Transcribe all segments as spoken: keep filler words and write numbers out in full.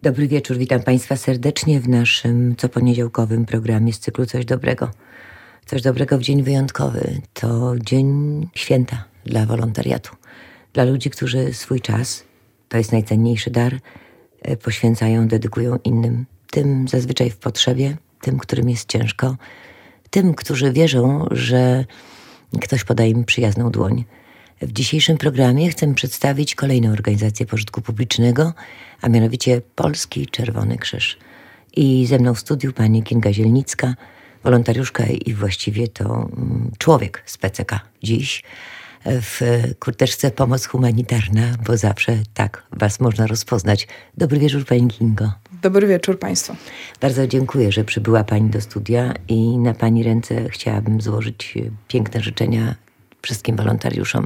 Dobry wieczór, witam Państwa serdecznie w naszym coponiedziałkowym programie z cyklu Coś Dobrego. Coś Dobrego w dzień wyjątkowy. To dzień święta dla wolontariatu. Dla ludzi, którzy swój czas, to jest najcenniejszy dar, poświęcają, dedykują innym. Tym zazwyczaj w potrzebie, tym, którym jest ciężko, tym, którzy wierzą, że ktoś poda im przyjazną dłoń. W dzisiejszym programie chcę przedstawić kolejną organizację pożytku publicznego, a mianowicie Polski Czerwony Krzyż. I ze mną w studiu pani Kinga Zielnicka, wolontariuszka i właściwie to człowiek z P C K dziś w kurteczce Pomoc Humanitarna, bo zawsze tak was można rozpoznać. Dobry wieczór, pani Kingo. Dobry wieczór państwu. Bardzo dziękuję, że przybyła pani do studia i na pani ręce chciałabym złożyć piękne życzenia wszystkim wolontariuszom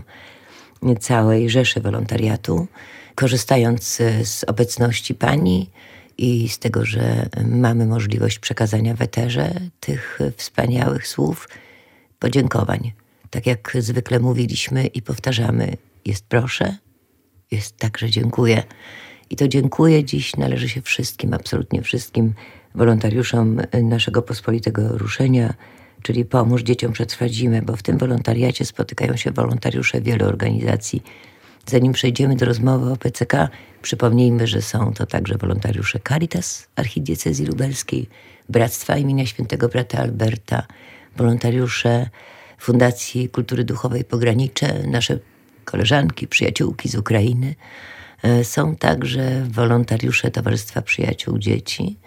całej rzeszy wolontariatu, korzystając z obecności pani i z tego, że mamy możliwość przekazania w eterze tych wspaniałych słów, podziękowań. Tak jak zwykle mówiliśmy i powtarzamy, jest proszę, jest także dziękuję. I to dziękuję dziś należy się wszystkim, absolutnie wszystkim wolontariuszom naszego pospolitego ruszenia, czyli Pomóż Dzieciom Przetrwać Zimę, bo w tym wolontariacie spotykają się wolontariusze wielu organizacji. Zanim przejdziemy do rozmowy o P C K, przypomnijmy, że są to także wolontariusze Caritas Archidiecezji Lubelskiej, Bractwa imienia Świętego Brata Alberta, wolontariusze Fundacji Kultury Duchowej Pogranicze, nasze koleżanki, przyjaciółki z Ukrainy. Są także wolontariusze Towarzystwa Przyjaciół Dzieci.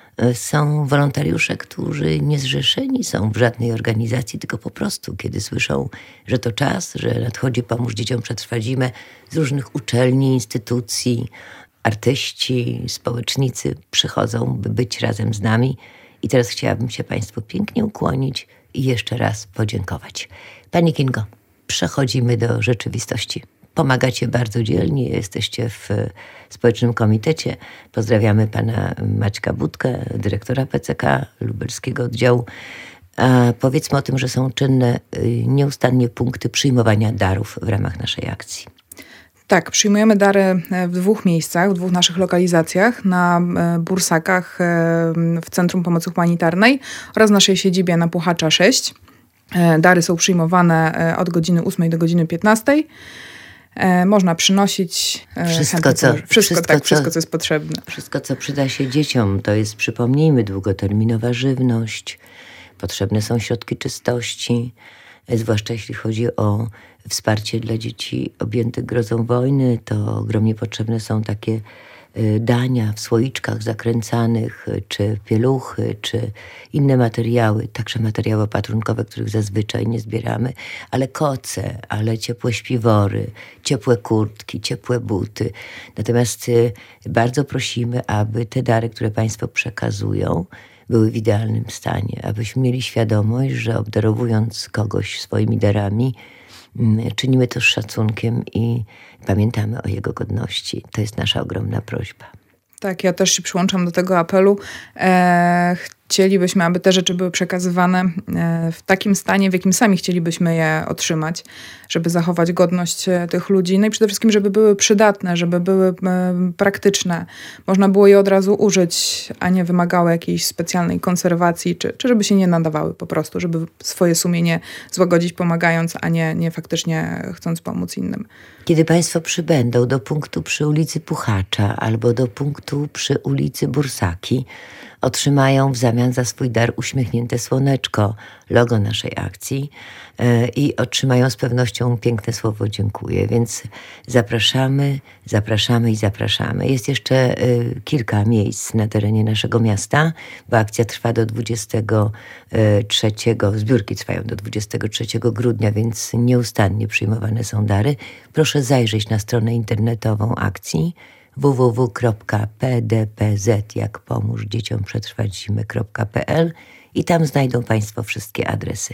Są wolontariusze, którzy nie zrzeszeni są w żadnej organizacji, tylko po prostu, kiedy słyszą, że to czas, że nadchodzi Pomóż Dzieciom Przetrwać Zimę, z różnych uczelni, instytucji, artyści, społecznicy przychodzą, by być razem z nami. I teraz chciałabym się państwu pięknie ukłonić i jeszcze raz podziękować. Pani Kingo, przechodzimy do rzeczywistości. Pomagacie bardzo dzielnie, jesteście w Społecznym Komitecie. Pozdrawiamy pana Maćka Budkę, dyrektora P C K, lubelskiego oddziału. A powiedzmy o tym, że są czynne nieustannie punkty przyjmowania darów w ramach naszej akcji. Tak, przyjmujemy dary w dwóch miejscach, w dwóch naszych lokalizacjach, na Bursakach w Centrum Pomocy Humanitarnej oraz w naszej siedzibie na Puchacza sześć. Dary są przyjmowane od godziny ósmej do godziny piętnastej. Można przynosić wszystko, co, wszystko, wszystko, tak, co, wszystko, co jest potrzebne. Wszystko, co przyda się dzieciom, to jest, przypomnijmy, długoterminowa żywność, potrzebne są środki czystości, zwłaszcza jeśli chodzi o wsparcie dla dzieci objętych grozą wojny, to ogromnie potrzebne są takie dania w słoiczkach zakręcanych, czy pieluchy, czy inne materiały, także materiały opatrunkowe, których zazwyczaj nie zbieramy, ale koce, ale ciepłe śpiwory, ciepłe kurtki, ciepłe buty. Natomiast bardzo prosimy, aby te dary, które państwo przekazują, były w idealnym stanie, abyśmy mieli świadomość, że obdarowując kogoś swoimi darami, czynimy to z szacunkiem i pamiętamy o jego godności. To jest nasza ogromna prośba. Tak, ja też się przyłączam do tego apelu. E, chcielibyśmy, aby te rzeczy były przekazywane e, w takim stanie, w jakim sami chcielibyśmy je otrzymać, żeby zachować godność tych ludzi. No i przede wszystkim, żeby były przydatne, żeby były e, praktyczne. Można było je od razu użyć, a nie wymagały jakiejś specjalnej konserwacji, czy, czy żeby się nie nadawały po prostu, żeby swoje sumienie złagodzić pomagając, a nie, nie faktycznie chcąc pomóc innym. Kiedy państwo przybędą do punktu przy ulicy Puchacza albo do punktu przy ulicy Bursaki, otrzymają w zamian za swój dar uśmiechnięte słoneczko, logo naszej akcji yy, i otrzymają z pewnością piękne słowo dziękuję. Więc zapraszamy, zapraszamy i zapraszamy. Jest jeszcze yy, kilka miejsc na terenie naszego miasta, bo akcja trwa do dwudziestego trzeciego, zbiórki trwają do dwudziestego trzeciego grudnia, więc nieustannie przyjmowane są dary. Proszę zajrzeć na stronę internetową akcji w w w kropka p d p z jak pomóż dzieciom przetrwać zimę kropka p l i tam znajdą państwo wszystkie adresy.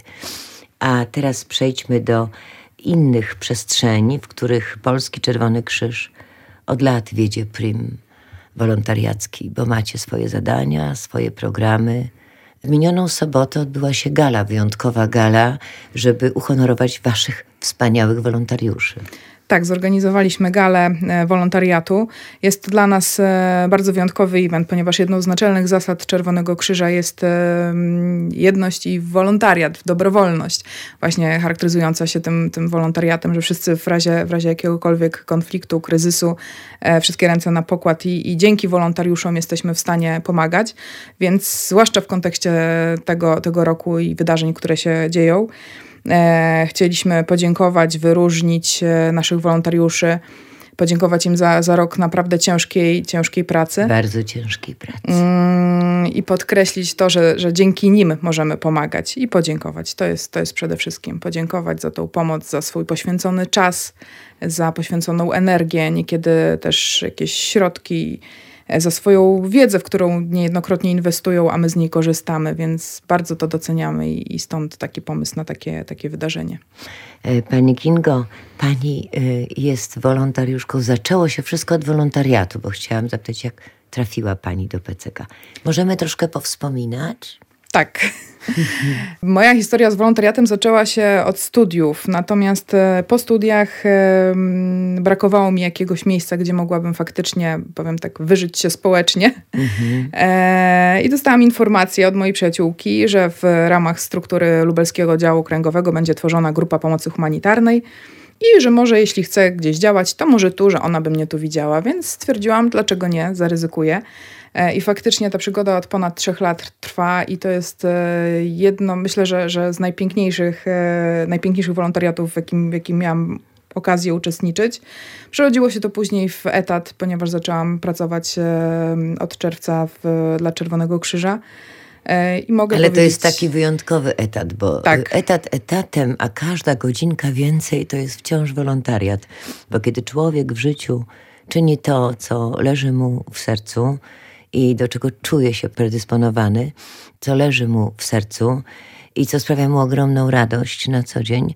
A teraz przejdźmy do innych przestrzeni, w których Polski Czerwony Krzyż od lat wiedzie prym wolontariacki, bo macie swoje zadania, swoje programy. W minioną sobotę odbyła się gala, wyjątkowa gala, żeby uhonorować waszych wspaniałych wolontariuszy. Tak, zorganizowaliśmy galę wolontariatu. Jest to dla nas bardzo wyjątkowy event, ponieważ jedną z naczelnych zasad Czerwonego Krzyża jest jedność i wolontariat, dobrowolność. Właśnie charakteryzująca się tym, tym wolontariatem, że wszyscy w razie, w razie jakiegokolwiek konfliktu, kryzysu, wszystkie ręce na pokład i, i dzięki wolontariuszom jesteśmy w stanie pomagać. Więc zwłaszcza w kontekście tego, tego roku i wydarzeń, które się dzieją, E, chcieliśmy podziękować, wyróżnić e, naszych wolontariuszy, podziękować im za, za rok naprawdę ciężkiej, ciężkiej pracy. Bardzo ciężkiej pracy. Mm, I podkreślić to, że, że dzięki nim możemy pomagać i podziękować. To jest, to jest przede wszystkim podziękować za tą pomoc, za swój poświęcony czas, za poświęconą energię, niekiedy też jakieś środki, za swoją wiedzę, w którą niejednokrotnie inwestują, a my z niej korzystamy, więc bardzo to doceniamy i, i stąd taki pomysł na takie, takie wydarzenie. Pani Kingo, pani jest wolontariuszką. Zaczęło się wszystko od wolontariatu, bo chciałam zapytać, jak trafiła pani do P C K. Możemy troszkę powspominać? Tak. Moja historia z wolontariatem zaczęła się od studiów, natomiast po studiach brakowało mi jakiegoś miejsca, gdzie mogłabym faktycznie, powiem tak, wyżyć się społecznie. Mhm. E, I dostałam informację od mojej przyjaciółki, że w ramach struktury Lubelskiego Działu Okręgowego będzie tworzona grupa pomocy humanitarnej i że może jeśli chcę gdzieś działać, to może tu, że ona by mnie tu widziała, więc stwierdziłam, dlaczego nie, zaryzykuję. I faktycznie ta przygoda od ponad trzech lat trwa i to jest jedno, myślę, że, że z najpiękniejszych, najpiękniejszych wolontariatów, w jakim, w jakim miałam okazję uczestniczyć. Przerodziło się to później w etat, ponieważ zaczęłam pracować od czerwca w, dla Czerwonego Krzyża. I mogę Ale powiedzieć... to jest taki wyjątkowy etat, bo tak. etat etatem, a każda godzinka więcej to jest wciąż wolontariat. Bo kiedy człowiek w życiu czyni to, co leży mu w sercu, i do czego czuje się predysponowany, co leży mu w sercu i co sprawia mu ogromną radość na co dzień,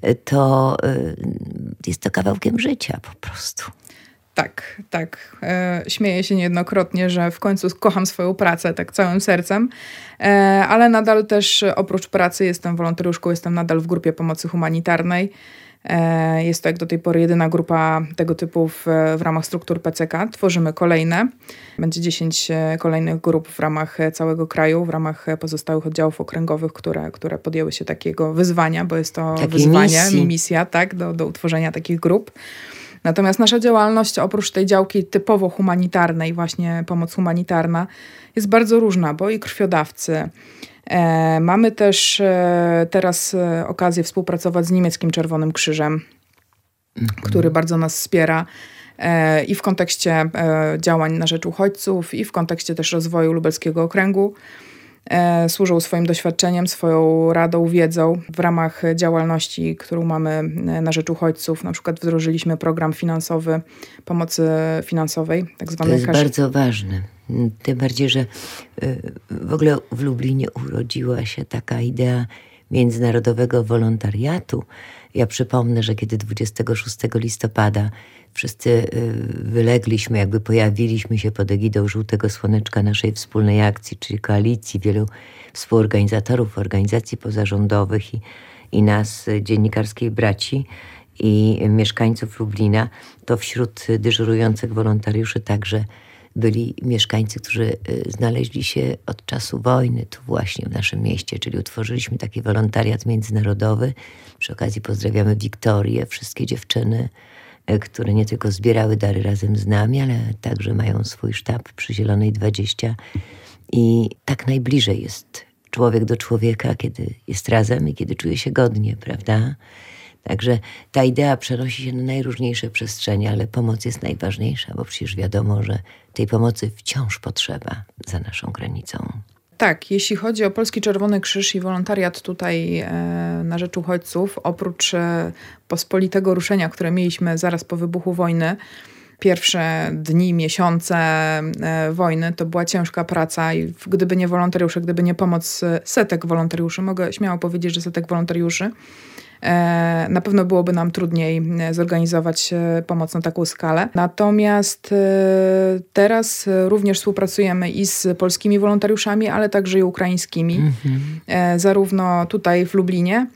to jest to kawałkiem życia po prostu. Tak, tak. E, śmieję się niejednokrotnie, że w końcu kocham swoją pracę tak całym sercem, e, ale nadal też oprócz pracy jestem wolontariuszką, jestem nadal w grupie pomocy humanitarnej. E, jest to jak do tej pory jedyna grupa tego typu w, w ramach struktur P C K. Tworzymy kolejne. Będzie dziesięć kolejnych grup w ramach całego kraju, w ramach pozostałych oddziałów okręgowych, które, które podjęły się takiego wyzwania, bo jest to Takiej wyzwanie, misji. misja, tak, do, do utworzenia takich grup. Natomiast nasza działalność, oprócz tej działki typowo humanitarnej, właśnie pomoc humanitarna, jest bardzo różna, bo i krwiodawcy. E, mamy też e, teraz e, okazję współpracować z niemieckim Czerwonym Krzyżem, mhm. który bardzo nas wspiera e, i w kontekście e, działań na rzecz uchodźców, i w kontekście też rozwoju Lubelskiego Okręgu. E, służą swoim doświadczeniem, swoją radą, wiedzą w ramach działalności, którą mamy na rzecz uchodźców. Na przykład wdrożyliśmy program finansowy, pomocy finansowej. Tak zwany to jest cash. Bardzo ważne. Tym bardziej, że w ogóle w Lublinie urodziła się taka idea międzynarodowego wolontariatu. Ja przypomnę, że kiedy dwudziestego szóstego listopada wszyscy wylegliśmy, jakby pojawiliśmy się pod egidą Żółtego Słoneczka naszej wspólnej akcji, czyli koalicji wielu współorganizatorów, organizacji pozarządowych i, i nas, dziennikarskiej braci i mieszkańców Lublina, to wśród dyżurujących wolontariuszy także byli mieszkańcy, którzy znaleźli się od czasu wojny tu właśnie w naszym mieście, czyli utworzyliśmy taki wolontariat międzynarodowy. Przy okazji pozdrawiamy Wiktorię, wszystkie dziewczyny, które nie tylko zbierały dary razem z nami, ale także mają swój sztab przy Zielonej dwadzieścia. I tak najbliżej jest człowiek do człowieka, kiedy jest razem i kiedy czuje się godnie, prawda? Także ta idea przenosi się na najróżniejsze przestrzenie, ale pomoc jest najważniejsza, bo przecież wiadomo, że tej pomocy wciąż potrzeba za naszą granicą. Tak, jeśli chodzi o Polski Czerwony Krzyż i wolontariat tutaj e, na rzecz uchodźców, oprócz e, pospolitego ruszenia, które mieliśmy zaraz po wybuchu wojny, pierwsze dni, miesiące e, wojny, to była ciężka praca i gdyby nie wolontariusze, gdyby nie pomoc setek wolontariuszy, mogę śmiało powiedzieć, że setek wolontariuszy, na pewno byłoby nam trudniej zorganizować pomoc na taką skalę. Natomiast teraz również współpracujemy i z polskimi wolontariuszami, ale także i ukraińskimi. Mm-hmm. Zarówno tutaj w Lublinie,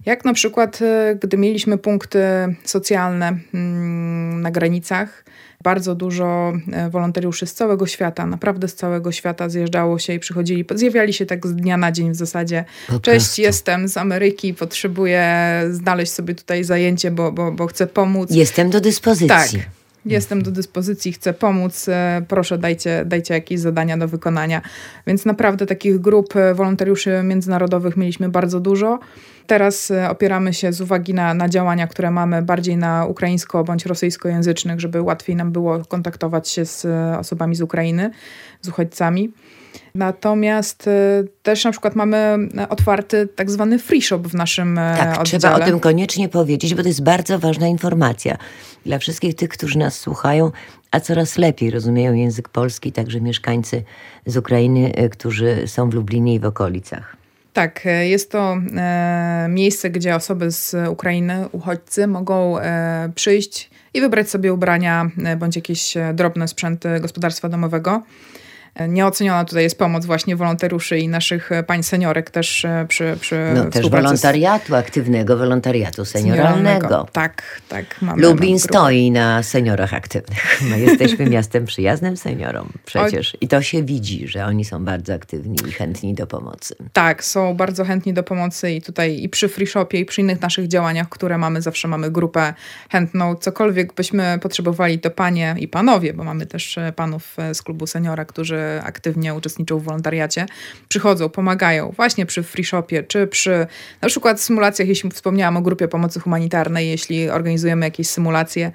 Jak na przykład, gdy mieliśmy punkty socjalne na granicach, bardzo dużo wolontariuszy z całego świata, naprawdę z całego świata zjeżdżało się i przychodzili, zjawiali się tak z dnia na dzień w zasadzie. Po Cześć, prostu. jestem z Ameryki, potrzebuję znaleźć sobie tutaj zajęcie, bo, bo, bo chcę pomóc. Jestem do dyspozycji. Tak. Jestem do dyspozycji, chcę pomóc, proszę dajcie, dajcie jakieś zadania do wykonania. Więc naprawdę takich grup wolontariuszy międzynarodowych mieliśmy bardzo dużo. Teraz opieramy się z uwagi na, na działania, które mamy bardziej na ukraińsko- bądź rosyjskojęzycznych, żeby łatwiej nam było kontaktować się z osobami z Ukrainy, z uchodźcami. Natomiast też na przykład mamy otwarty tak zwany free shop w naszym Tak, oddziale. trzeba o tym koniecznie powiedzieć, bo to jest bardzo ważna informacja dla wszystkich tych, którzy nas słuchają, a coraz lepiej rozumieją język polski, także mieszkańcy z Ukrainy, którzy są w Lublinie i w okolicach. Tak, jest to e, miejsce, gdzie osoby z Ukrainy, uchodźcy, mogą e, przyjść i wybrać sobie ubrania e, bądź jakieś drobne sprzęty gospodarstwa domowego. Nieoceniona tutaj jest pomoc właśnie wolontariuszy i naszych pań seniorek też przy, przy No też wolontariatu, aktywnego wolontariatu senioralnego. Tak, tak. Mamy, Lublin mamy stoi na seniorach aktywnych. My jesteśmy miastem przyjaznym seniorom przecież. I to się widzi, że oni są bardzo aktywni i chętni do pomocy. Tak, są bardzo chętni do pomocy i tutaj i przy free shopie i przy innych naszych działaniach, które mamy, zawsze mamy grupę chętną. Cokolwiek byśmy potrzebowali, to panie i panowie, bo mamy też panów z klubu seniora, którzy aktywnie uczestniczą w wolontariacie, przychodzą, pomagają właśnie przy free shopie, czy przy na przykład symulacjach, jeśli wspomniałam o grupie pomocy humanitarnej, jeśli organizujemy jakieś symulacje,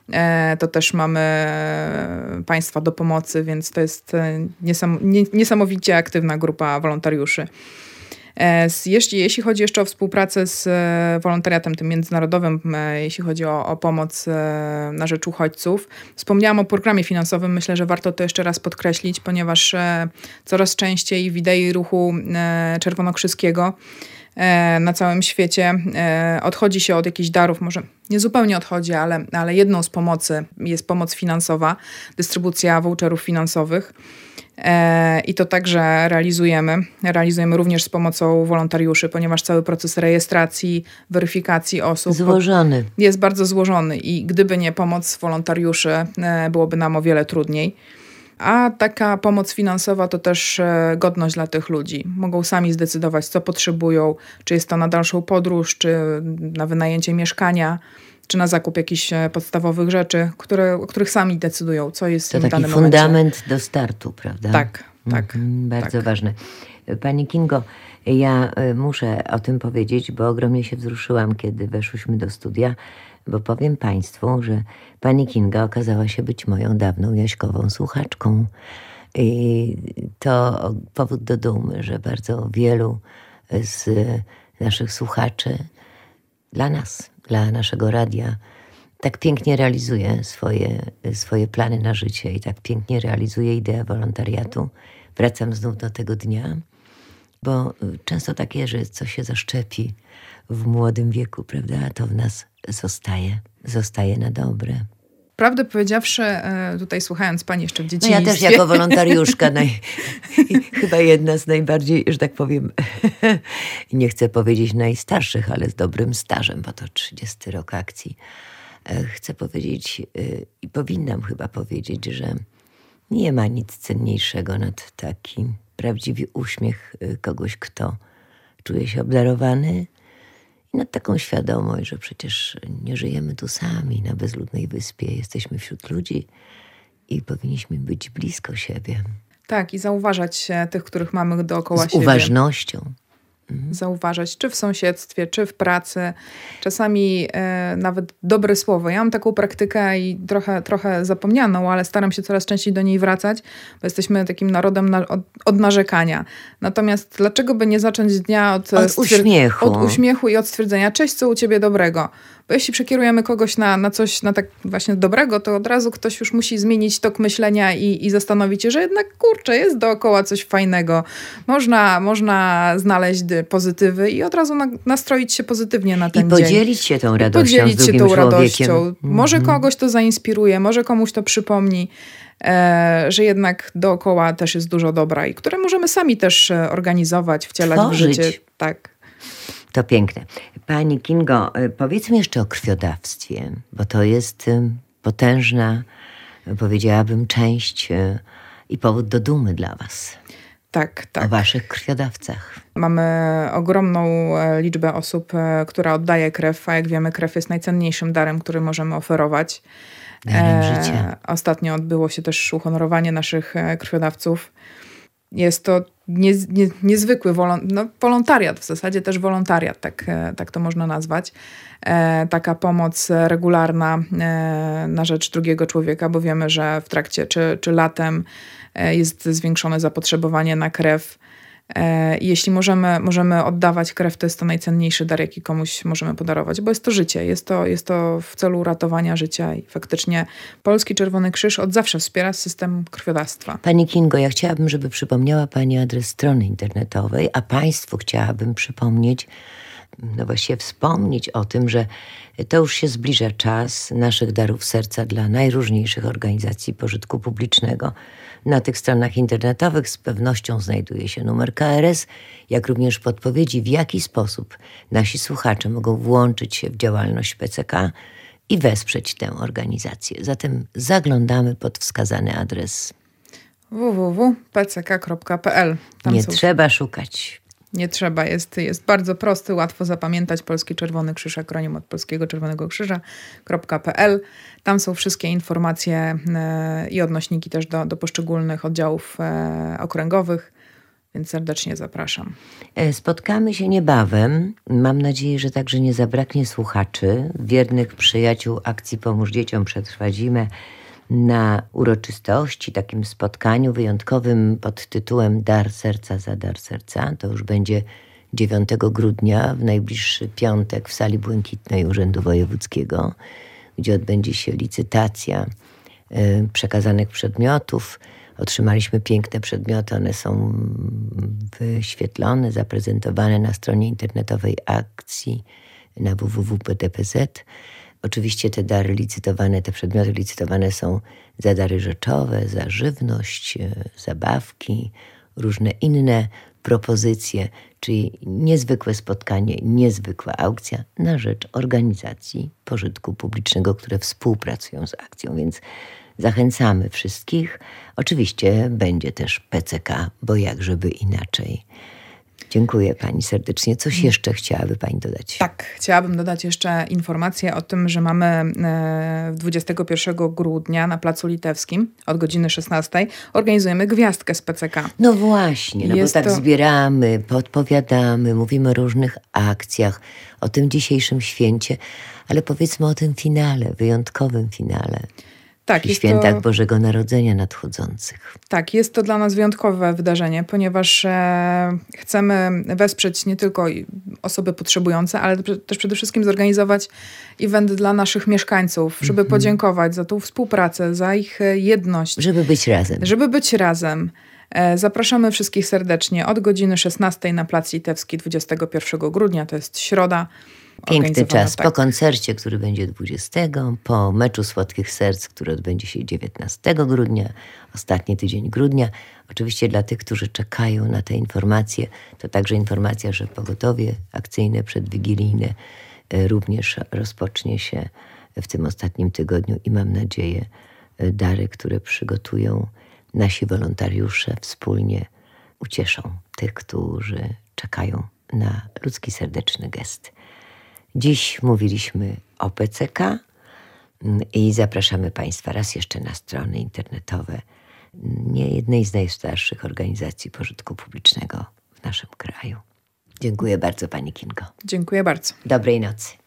to też mamy państwa do pomocy, więc to jest niesam, niesamowicie aktywna grupa wolontariuszy. Jeśli, jeśli chodzi jeszcze o współpracę z wolontariatem tym międzynarodowym, jeśli chodzi o, o pomoc na rzecz uchodźców, wspomniałam o programie finansowym. Myślę, że warto to jeszcze raz podkreślić, ponieważ coraz częściej w idei ruchu czerwonokrzyskiego na całym świecie odchodzi się od jakichś darów, może nie zupełnie odchodzi, ale, ale jedną z pomocy jest pomoc finansowa, dystrybucja voucherów finansowych. I to także realizujemy. Realizujemy również z pomocą wolontariuszy, ponieważ cały proces rejestracji, weryfikacji osób Złożony. jest bardzo złożony i gdyby nie pomoc wolontariuszy, byłoby nam o wiele trudniej. A taka pomoc finansowa to też godność dla tych ludzi. Mogą sami zdecydować, co potrzebują, czy jest to na dalszą podróż, czy na wynajęcie mieszkania, czy na zakup jakichś podstawowych rzeczy, które, o których sami decydują, co jest to w danym taki momencie. fundament do startu, prawda? Tak, tak. Mhm, bardzo tak. ważne. Pani Kingo, ja muszę o tym powiedzieć, bo ogromnie się wzruszyłam, kiedy weszłyśmy do studia, bo powiem państwu, że pani Kinga okazała się być moją dawną Jaśkową słuchaczką. I to powód do dumy, że bardzo wielu z naszych słuchaczy dla nas, dla naszego radia, tak pięknie realizuje swoje, swoje plany na życie i tak pięknie realizuje ideę wolontariatu. Wracam znów do tego dnia, bo często tak jest, że coś się zaszczepi w młodym wieku, prawda? A to w nas zostaje, zostaje na dobre. Prawdę powiedziawszy, tutaj słuchając pani jeszcze w No dzieciństwie... ja też jako wolontariuszka, naj, chyba jedna z najbardziej, że tak powiem, nie chcę powiedzieć najstarszych, ale z dobrym stażem, bo to trzydziesty rok akcji. Chcę powiedzieć i powinnam chyba powiedzieć, że nie ma nic cenniejszego nad taki prawdziwy uśmiech kogoś, kto czuje się obdarowany i nad taką świadomość, że przecież nie żyjemy tu sami na bezludnej wyspie. Jesteśmy wśród ludzi i powinniśmy być blisko siebie. Tak, i zauważać tych, których mamy dookoła Z siebie. Z uważnością. Zauważać, czy w sąsiedztwie, czy w pracy. Czasami e, nawet dobre słowo. Ja mam taką praktykę i trochę, trochę zapomnianą, ale staram się coraz częściej do niej wracać, bo jesteśmy takim narodem na, od, od narzekania. Natomiast dlaczego by nie zacząć dnia od, Od stwier- uśmiechu. od uśmiechu i od stwierdzenia, cześć, co u ciebie dobrego? Bo jeśli przekierujemy kogoś na, na coś na tak właśnie dobrego, to od razu ktoś już musi zmienić tok myślenia i, i zastanowić się, że jednak kurczę, jest dookoła coś fajnego. Można, można znaleźć pozytywy i od razu na, nastroić się pozytywnie na ten I dzień. podzielić się tą radością podzielić z drugim się tą człowiekiem. radością. Może Mhm. kogoś to zainspiruje, może komuś to przypomni, e, że jednak dookoła też jest dużo dobra i które możemy sami też e, organizować, wcielać Tworzyć. w życie. Tak. To piękne. Pani Kingo, powiedzmy jeszcze o krwiodawstwie, bo to jest potężna, powiedziałabym, część i powód do dumy dla was. Tak, tak. O waszych krwiodawcach. Mamy ogromną liczbę osób, która oddaje krew, a jak wiemy, krew jest najcenniejszym darem, który możemy oferować. Darem życia. Ostatnio odbyło się też uhonorowanie naszych krwiodawców. Jest to nie, nie, niezwykły wolon, no, wolontariat, w zasadzie też wolontariat, tak, tak to można nazwać. E, taka pomoc regularna e, na rzecz drugiego człowieka, bo wiemy, że w trakcie czy, czy latem e, jest zwiększone zapotrzebowanie na krew. E, jeśli możemy, możemy oddawać krew, to jest to najcenniejszy dar, jaki komuś możemy podarować, bo jest to życie, jest to, jest to w celu ratowania życia i faktycznie Polski Czerwony Krzyż od zawsze wspiera system krwiodawstwa. Pani Kingo, ja chciałabym, żeby przypomniała pani adres strony internetowej, a państwu chciałabym przypomnieć, no właściwie wspomnieć o tym, że to już się zbliża czas naszych darów serca dla najróżniejszych organizacji pożytku publicznego. Na tych stronach internetowych z pewnością znajduje się numer K R S, jak również podpowiedzi, w jaki sposób nasi słuchacze mogą włączyć się w działalność P C K i wesprzeć tę organizację. Zatem zaglądamy pod wskazany adres w w w kropka p c k kropka p l. Tam Nie są... trzeba szukać. Nie trzeba, jest, jest bardzo prosty, łatwo zapamiętać. Polski Czerwony Krzyż, akronim od Polskiego Czerwonego Krzyża.pl. Tam są wszystkie informacje e, i odnośniki też do, do poszczególnych oddziałów e, okręgowych, więc serdecznie zapraszam. Spotkamy się niebawem. Mam nadzieję, że także nie zabraknie słuchaczy, wiernych przyjaciół akcji Pomóż Dzieciom Przetrwać Zimę, na uroczystości, takim spotkaniu wyjątkowym pod tytułem Dar Serca za Dar Serca. To już będzie dziewiątego grudnia, w najbliższy piątek w sali Błękitnej Urzędu Wojewódzkiego, gdzie odbędzie się licytacja y, przekazanych przedmiotów. Otrzymaliśmy piękne przedmioty, one są wyświetlone, zaprezentowane na stronie internetowej akcji na w w w kropka p d p z. Oczywiście te dary licytowane, te przedmioty licytowane są za dary rzeczowe, za żywność, zabawki, różne inne propozycje, czyli niezwykłe spotkanie, niezwykła aukcja na rzecz organizacji pożytku publicznego, które współpracują z akcją, więc zachęcamy wszystkich. Oczywiście będzie też P C K, bo jakżeby inaczej. Dziękuję pani serdecznie. Coś jeszcze chciałaby pani dodać? Tak, chciałabym dodać jeszcze informację o tym, że mamy dwudziestego pierwszego grudnia na Placu Litewskim od godziny szesnastej organizujemy gwiazdkę z P C K. No właśnie, no Jest bo tak to... zbieramy, podpowiadamy, mówimy o różnych akcjach, o tym dzisiejszym święcie, ale powiedzmy o tym finale, wyjątkowym finale. Tak, I jest świętach to... Bożego Narodzenia nadchodzących. Tak, jest to dla nas wyjątkowe wydarzenie, ponieważ e, chcemy wesprzeć nie tylko osoby potrzebujące, ale też przede wszystkim zorganizować event dla naszych mieszkańców, żeby mm-hmm. podziękować za tą współpracę, za ich jedność. Żeby być razem. Żeby być razem. E, zapraszamy wszystkich serdecznie od godziny szesnastej na Plac Litewski dwudziestego pierwszego grudnia, to jest środa. Piękny czas, tak. Po koncercie, który będzie dwudziestego, po meczu Słodkich Serc, który odbędzie się dziewiętnastego grudnia, ostatni tydzień grudnia. Oczywiście dla tych, którzy czekają na te informacje, to także informacja, że pogotowie akcyjne przedwigilijne również rozpocznie się w tym ostatnim tygodniu i mam nadzieję dary, które przygotują nasi wolontariusze wspólnie ucieszą tych, którzy czekają na ludzki, serdeczny gest. Dziś mówiliśmy o P C K i zapraszamy państwa raz jeszcze na strony internetowe nie jednej z najstarszych organizacji pożytku publicznego w naszym kraju. Dziękuję bardzo pani Kingo. Dziękuję bardzo. Dobrej nocy.